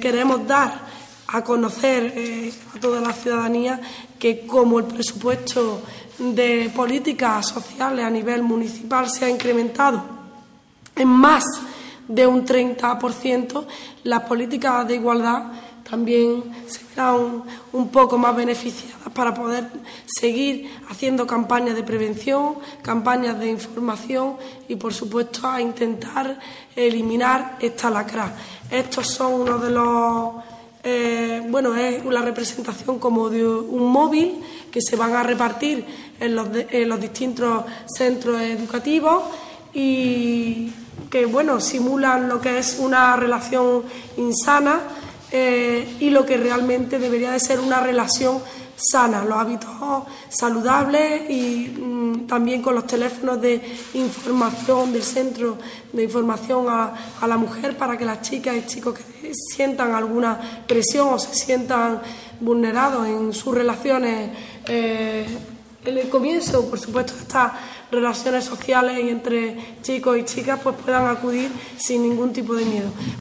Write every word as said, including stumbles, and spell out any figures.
queremos dar a conocer eh, a toda la ciudadanía que como el presupuesto de políticas sociales a nivel municipal se ha incrementado en más de un treinta por ciento, las políticas de igualdad también serán un poco más beneficiadas para poder seguir haciendo campañas de prevención, campañas de información y, por supuesto, a intentar eliminar esta lacra. Estos son uno de los... Eh, bueno, es la representación como de un móvil que se van a repartir en los, de, en los distintos centros educativos y que, bueno, simulan lo que es una relación insana eh, y lo que realmente debería de ser una relación sana, los hábitos saludables y mmm, también con los teléfonos de información del centro de información a, a la mujer para que las chicas y chicos que sientan alguna presión o se sientan vulnerados en sus relaciones eh, en el comienzo, por supuesto, estas relaciones sociales y entre chicos y chicas pues puedan acudir sin ningún tipo de miedo.